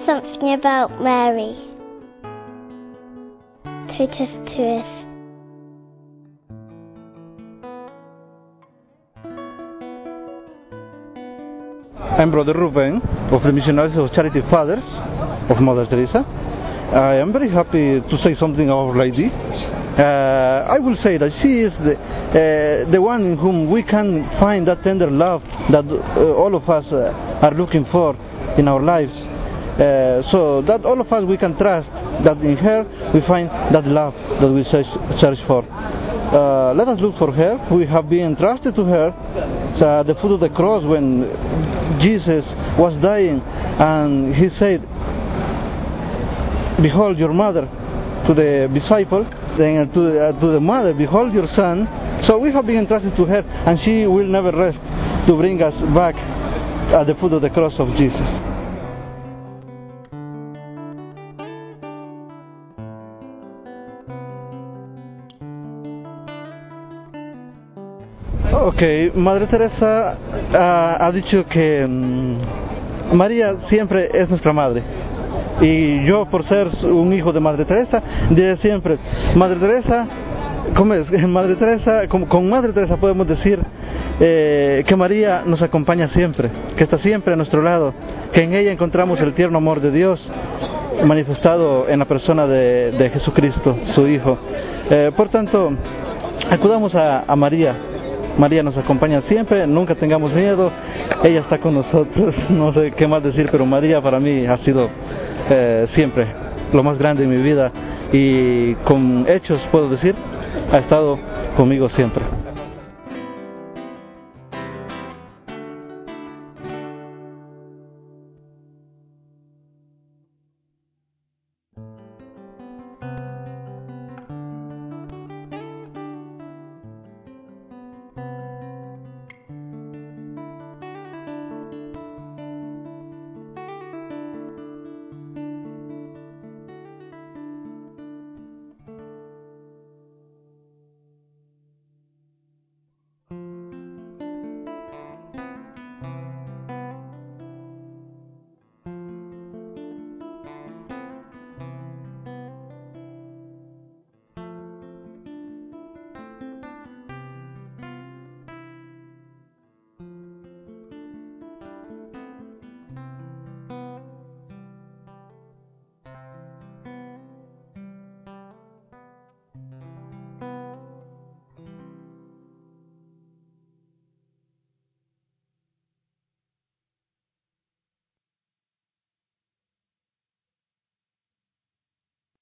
something about Mary. Totus Tuus. I'm Brother Ruben of the Missionaries of Charity Fathers of Mother Teresa. I am very happy to say something about Our Lady. I will say that she is the one in whom we can find that tender love that all of us are looking for in our lives. So that all of us we can trust that in her we find that love that we search for. Let us look for her. We have been entrusted to her at the foot of the cross when Jesus was dying, and he said, "Behold your mother," to the disciple, then to the mother, "Behold your son." So we have been entrusted to her, and she will never rest to bring us back at the foot of the cross of Jesus. Ok, Madre Teresa ha dicho que María siempre es nuestra madre. Y yo, por ser un hijo de Madre Teresa, diré siempre, Madre Teresa, ¿cómo es? Madre Teresa, con Madre Teresa podemos decir que María nos acompaña siempre, que está siempre a nuestro lado, que en ella encontramos el tierno amor de Dios manifestado en la persona de Jesucristo, su Hijo. Por tanto, acudamos a María. María nos acompaña siempre, nunca tengamos miedo, ella está con nosotros, no sé qué más decir, pero María para mí ha sido siempre lo más grande en mi vida y con hechos puedo decir, ha estado conmigo siempre.